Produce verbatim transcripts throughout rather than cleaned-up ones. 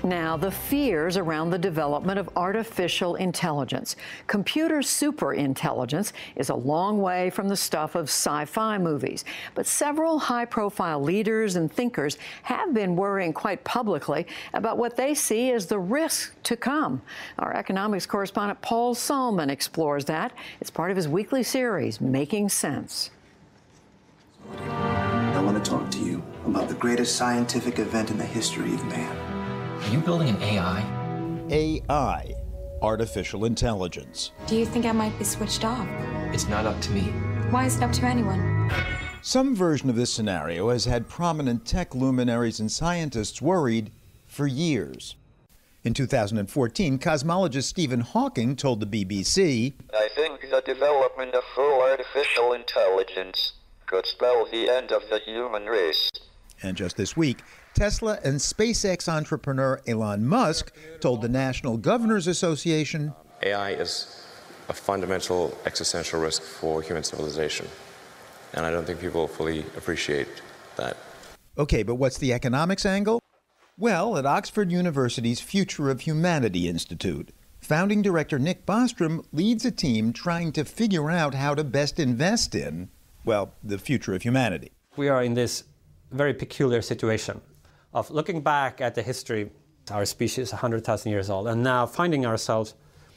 Now, the fears around the development of artificial intelligence. Computer superintelligence is a long way from the stuff of sci-fi movies. But several high-profile leaders and thinkers have been worrying quite publicly about what they see as the risks to come. Our economics correspondent Paul Solman explores that. It's part of his weekly series, Making Sense. I want to talk to you about the greatest scientific event in the history of man. Are you building an A I? A I, artificial intelligence. Do you think I might be switched off? It's not up to me. Why is it up to anyone? Some version of this scenario has had prominent tech luminaries and scientists worried for years. In two thousand fourteen, cosmologist Stephen Hawking told the B B C, "I think the development of full artificial intelligence could spell the end of the human race." And just this week, Tesla and SpaceX entrepreneur Elon Musk told the National Governors Association, A I is a fundamental existential risk for human civilization, and I don't think people fully appreciate that. Okay, but what's the economics angle? Well, at Oxford University's Future of Humanity Institute, founding director Nick Bostrom leads a team trying to figure out how to best invest in, well, the future of humanity. We are in this very peculiar situation of looking back at the history, our species one hundred thousand years old, and now finding ourselves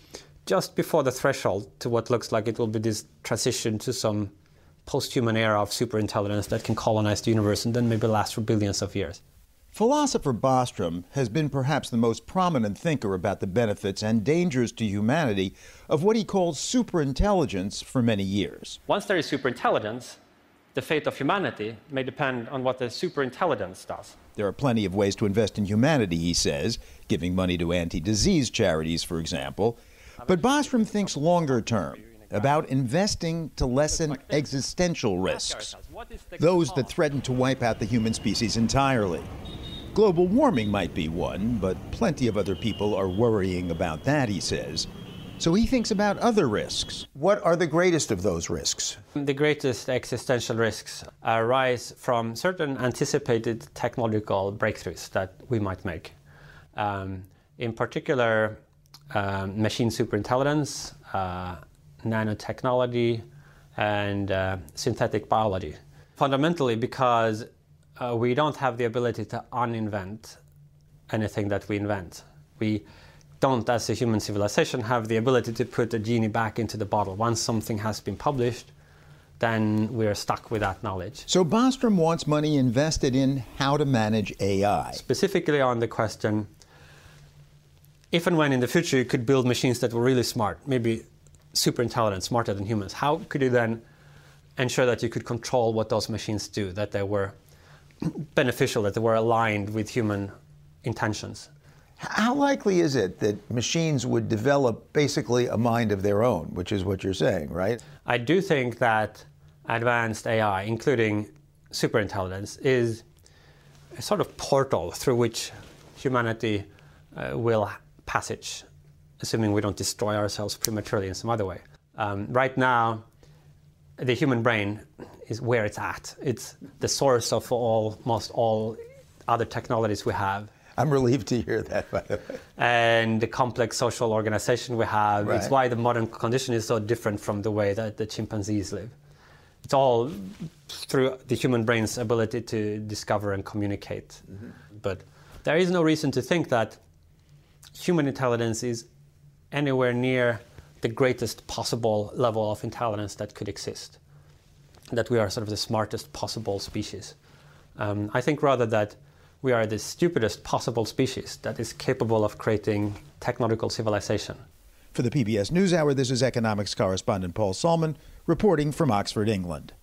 just before the threshold to what looks like it will be this transition to some post-human era of superintelligence that can colonize the universe and then maybe last for billions of years. Philosopher Bostrom has been perhaps the most prominent thinker about the benefits and dangers to humanity of what he calls superintelligence for many years. Once there is superintelligence, the fate of humanity may depend on what the superintelligence does. There are plenty of ways to invest in humanity, he says, giving money to anti-disease charities, for example. But Bostrom thinks longer term, about investing to lessen existential risks, those that threaten to wipe out the human species entirely. Global warming might be one, but plenty of other people are worrying about that, he says. So he thinks about other risks. What are the greatest of those risks? The greatest existential risks arise from certain anticipated technological breakthroughs that we might make. Um, in particular, um, machine superintelligence, uh, nanotechnology, and uh, synthetic biology. Fundamentally because uh, we don't have the ability to uninvent anything that we invent. We don't, as a human civilization, have the ability to put a genie back into the bottle. Once something has been published, then we're stuck with that knowledge. So Bostrom wants money invested in how to manage A I. Specifically on the question, if and when in the future you could build machines that were really smart, maybe super intelligent, smarter than humans, how could you then ensure that you could control what those machines do, that they were beneficial, that they were aligned with human intentions? How likely is it that machines would develop basically a mind of their own, which is what you're saying, right? I do think that advanced A I, including superintelligence, is a sort of portal through which humanity uh, will passage, assuming we don't destroy ourselves prematurely in some other way. Um, right now, the human brain is where it's at. It's the source of almost all other technologies we have. I'm relieved to hear that, by the way. And the complex social organization we have. Right. It's why the modern condition is so different from the way that the chimpanzees live. It's all through the human brain's ability to discover and communicate. Mm-hmm. But there is no reason to think that human intelligence is anywhere near the greatest possible level of intelligence that could exist, that we are sort of the smartest possible species. Um, I think rather that we are the stupidest possible species that is capable of creating technological civilization. For the P B S NewsHour, this is economics correspondent Paul Solman reporting from Oxford, England.